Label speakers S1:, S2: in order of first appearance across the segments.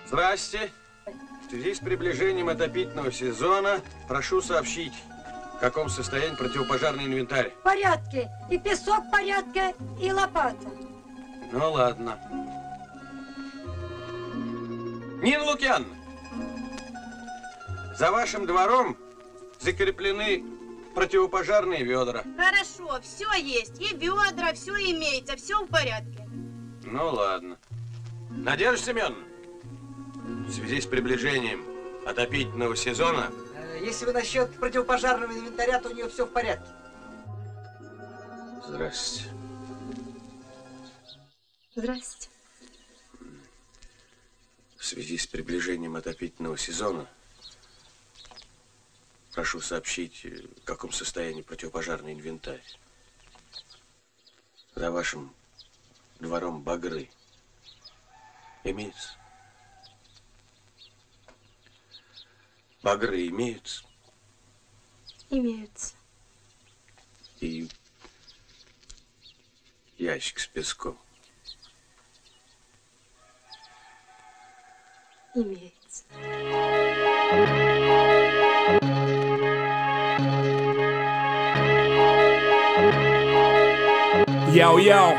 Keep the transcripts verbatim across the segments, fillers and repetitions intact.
S1: Здрасте. В связи с приближением отопительного сезона прошу сообщить, в каком состоянии противопожарный инвентарь.
S2: В порядке. И песок в порядке, и лопата.
S1: Ну ладно. Нина Лукьяновна, за вашим двором закреплены противопожарные ведра.
S3: Хорошо, все есть. И ведра, все имеется, все в порядке.
S1: Ну ладно. Надежда Семеновна, в связи с приближением отопительного сезона...
S4: Если вы насчет противопожарного инвентаря, то у нее все в порядке.
S1: Здрасте.
S2: Здрасте.
S1: В связи с приближением отопительного сезона прошу сообщить, в каком состоянии противопожарный инвентарь. За вашим двором багры имеются? Багры имеются?
S2: Имеются.
S1: И ящик с песком?
S2: Имеется.
S5: Яу-яу.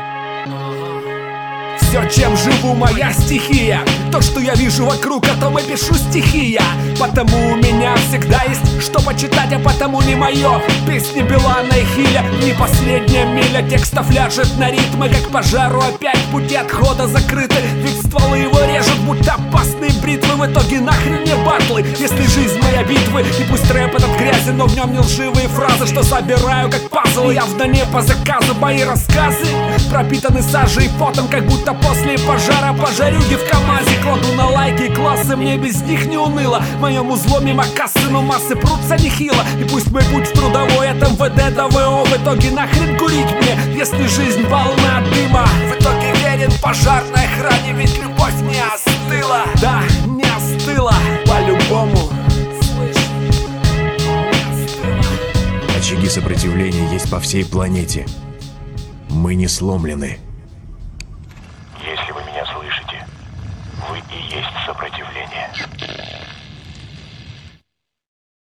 S5: Все, чем живу, моя стихия. То, что я вижу вокруг, о том и пишу стихи я. Потому у меня всегда есть что почитать, а потому не мое. Песни Билана и Хиля, не последняя миля. Текстов ляжет на ритмы, как пожару опять пути отхода закрыты. Ведь стволы его режут, будто опасные бритвы. В итоге нахрен мне батлы, если жизнь моя битвы. И пусть рэп этот грязен, но в нем не лживые фразы, что собираю как пазл. Явно не по заказу мои рассказы пропитаны сажей и потом, как будто после пожара пожарюги в КамАЗе. Кладу на лайки и классы, мне без них не уныло. В моем узло мимо кассы, но массы прутся нехило. И пусть мой путь в трудовой от МВД до ВО. В итоге нахрен курить мне, если жизнь полна дыма. В итоге верен пожарной охране, ведь любовь не остыла. Да, не остыла, по-любому. Слышь, не остыла.
S6: Очаги сопротивления есть по всей планете. Мы не сломлены.
S7: Если вы меня слышите, вы и есть сопротивление.